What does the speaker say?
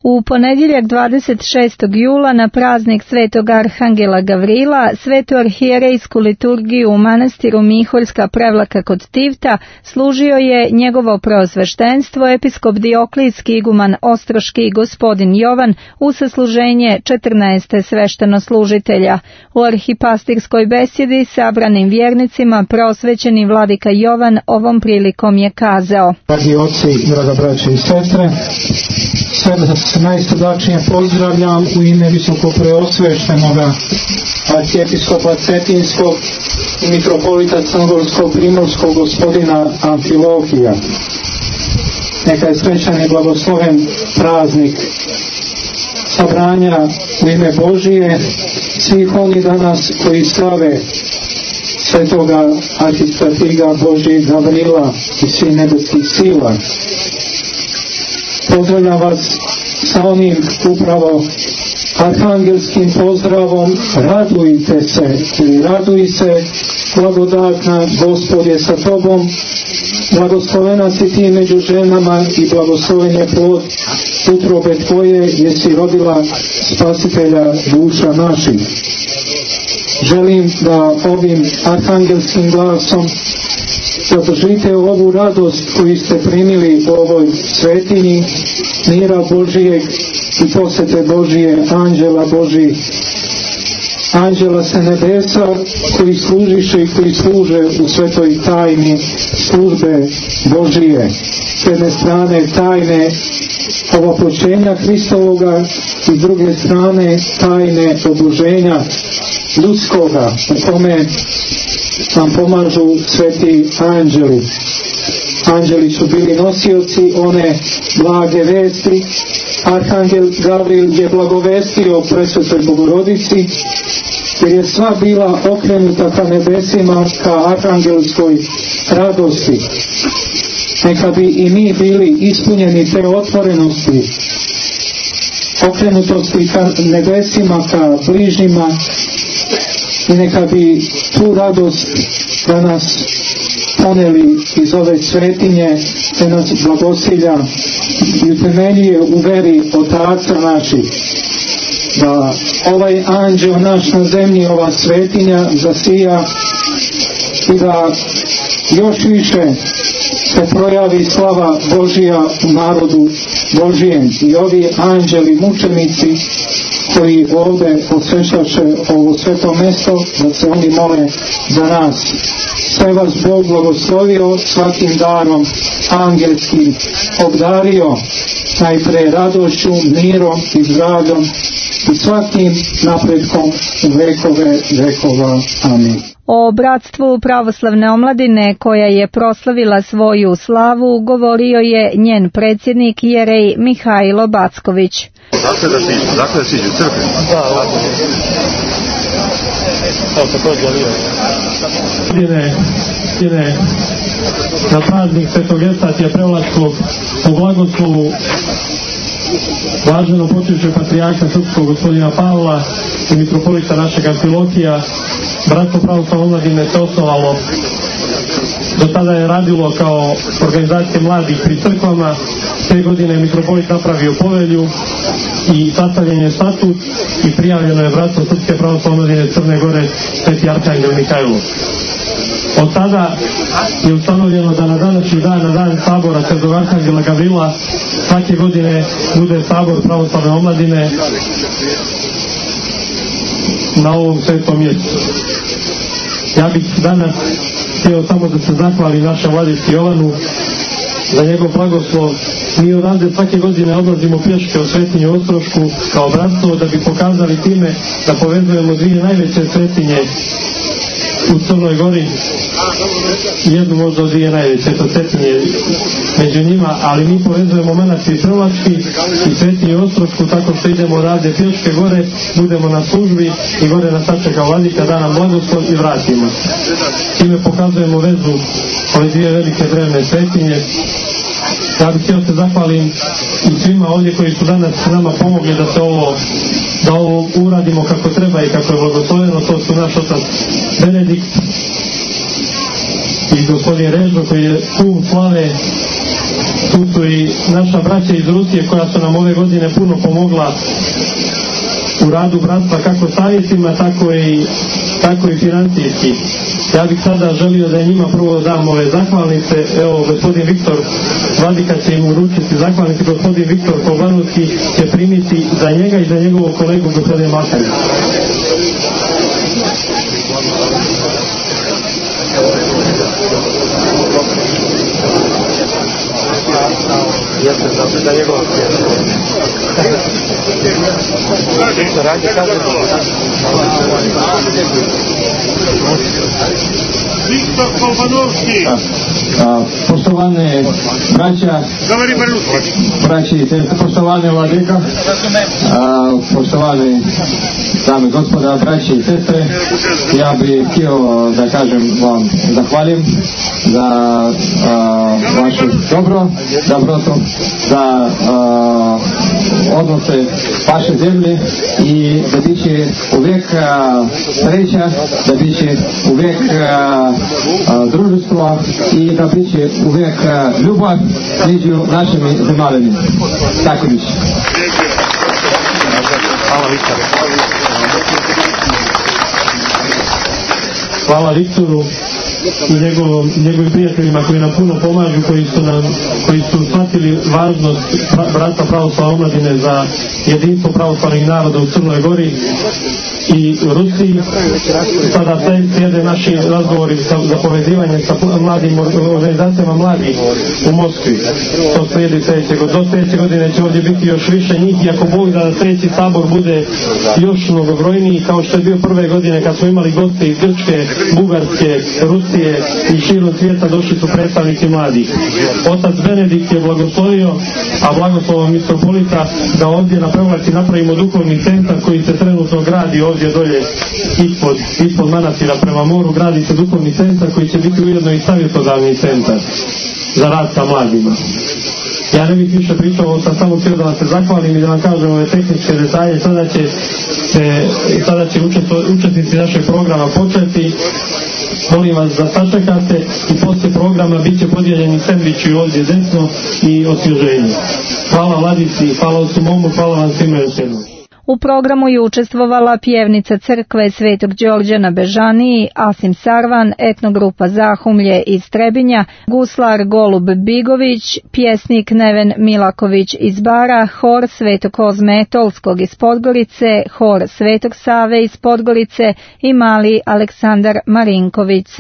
U ponedjeljak 26. jula na praznik Svetog Arhangela Gavrila, svetu arhijerejsku liturgiju u manastiru Miholjska Prevlaka kod Tivta služio je njegovo preosveštenstvo episkop Dioklijski iguman Ostroški gospodin Jovan u sasluženje 14. sveštenoslужitelja. U arhipastirskoj besjedi sabranim vjernicima preosvećeni vladika Jovan ovom prilikom je kazao: Dragi oci, draga braće i sestre, sve vas najsrdačnije pozdravljam u ime visoko preosveštenoga arhijepiskopa Cetinskog i mitropolita Crnogorskog primorskog gospodina Amfilohija. Neka je srećan i blagosloven praznik sabranja u ime Božije svih oni danas koji slave svetoga arhistratiga Božijeg Gavrila i svih nebeskih sila. Pozdravljam vas sa onim upravo arhangelskim pozdravom: radujte se, ili raduj se, blagodatna Gospod je sa tobom, blagoslovena si ti među ženama i blagosloven je plod utrobe tvoje, jer si rodila spasitelja duša naših. Želim da ovim arhangelskim glasom zadržite ovu radost koju ste primili u ovoj svetinji, mira Božijeg i posjete Božije, anđela Božih, anđela se nebesa koji služiše i koji služe u svetoj tajni službe Božije. S jedne strane tajne ovopoćenja Hristovoga i s druge strane tajne oduženja ljudskoga, u kome nam pomažu sveti anđeli. Anđeli su bili nosioci one blage vesti. Arhangel Gavril je blagovestio presvetoj Bogorodici, jer je sva bila okrenuta ka nebesima, ka arhangelskoj radosti. Neka bi i mi bili ispunjeni te otvorenosti, okrenutosti ka nebesima, ka bližnjima, i neka bi tu radost danas poneli iz ove svetinje, te nas blagosilja i utemeljuje u veri otaca naših, da ovaj anđeo naš na zemlji, ova svetinja zasija i da još više se projavi slava Božija u narodu Božijem. I ovi anđeli mučenici koji ovdje osvećaše ovo sveto mesto, da se oni mole za nas. Sve vas Bog blagoslovio, svakim darom angelskim obdario, najpre radošću, mirom i zdravljom i svakim napretkom u vekove vekova. Amin. O bratstvu pravoslavne omladine koja je proslavila svoju slavu govorio je njen predsjednik jerej Mihajlo Backović. Dakle da siđu u crkvi? Ide na praznik Svetog Evstatija Prevlačkog u blagoslovu blaženo počivšeg patrijarha srpskog gospodina Pavla i mitropolita našeg Amfilohija. Bratstvo pravoslavne omladine se osnovalo, do tada je radilo kao organizacija mladih pri crkvama. 5 godine je mitropolit napravio povelju i sastavljen je statut i prijavljeno je bratstvo Srpske pravoslavne omladine Crne Gore Sveti Arhangel Mihajlo. Od tada je ustanovljeno da na današnji dan, na dan sabora Svetog Arhangela Gavrila, svake godine bude sabor pravoslavne omladine na ovom svetom mjestu. Ja bih danas htio samo da se zahvali našem vladici Jovanu za njegov blagoslov. Mi odavde svake godine odlazimo pješke u svetinju Ostrošku kao bratstvo, da bi pokazali time da povezujemo dvije najveće svetinje u Crnoj Gori, jednu možda od dvije najveće, to svetinje među njima, ali mi povezujemo manastir Prevlački i svetinju Ostrošku, tako što idemo odavde pješke gore, budemo na službi i gore nas sačeka vladika da nam blagoslov i vratimo. Time pokazujemo vezu ove dvije velike drevne svetinje. Ja bih htio se zahvalim i svima ovdje koji su danas nama pomogli da ovo uradimo kako treba i kako je blagosloveno. To su naš otac Benedikt i gospodin Režo koji je kum slave Tu su i naša braća iz Rusije koja su nam ove godine puno pomogla u radu bratstva, kako savjetima, tako i financijski. Ja bih sada želio da njima prvo dam ove zahvalnice. Evo, gospodin Viktor Vladika će im uručiti zahvalnice, gospodin Viktor Kovanovski će primiti za njega i za njegovog kolegu gospodina Makarića. Za njegov Viktor Kovanovski. Poštovane braće i sestre, poštovane vladika, poštovane dame i gospoda, braće i sestre, ja bih htio da kažem vam zahvalim za vašu dobrotu, za odnose vaše zemlje i da bit će uvijek sreća, da bit će uvijek društvo i da bit će uvijek ljubav među našimi zemaljama. Tako bit će. Hvala Viktoru i njegovim prijateljima koji nam puno pomažu, koji su shvatili važnost bratstva pravoslavne omladine za jedinstvo pravoslavnih naroda u Crnoj Gori i Rusiji. Sada slijede naši razgovori za povezivanje sa mladim organizacijama mladih u Moskvi. To slijedi do sljedeće godine će ovdje biti još više njih i ako Bog da sljedeći sabor bude još mnogobrojniji, kao što je bio prve godine kad smo imali goste iz Grčke, Bugarske, Rusije i širom svijeta, došli su predstavnici mladih. Otac Benedikt je blagoslovio, a blagoslovom mitropolita da ovdje na Prevlaci napravimo duhovni centar koji se trenutno gradi ovdje dolje ispod manastira prema moru. Gradi se duhovni centar koji će biti ujedno i savjetodavni centar za rad sa mladima. Ja ne bih više pričao, sam samo htio da vam se zahvalim i da vam kažem ove tehničke detalje. Sada će učesnici našeg programa početi. Molim vas da sačekate i poslije programa bit će podijeljeni sendviči ovdje desno i osvježenje. Hvala Vladici, hvala ocu momu, hvala vam svima još jednom. U programu je učestvovala pjevnica crkve Svetog Đorđa na Bežaniji, Asim Sarvan, etnogrupa Zahumlje iz Trebinja, guslar Golub Bigović, pjesnik Neven Milaković iz Bara, hor Svetog Kozme Etolskog iz Podgorice, hor Svetog Save iz Podgorice i mali Aleksandar Marinković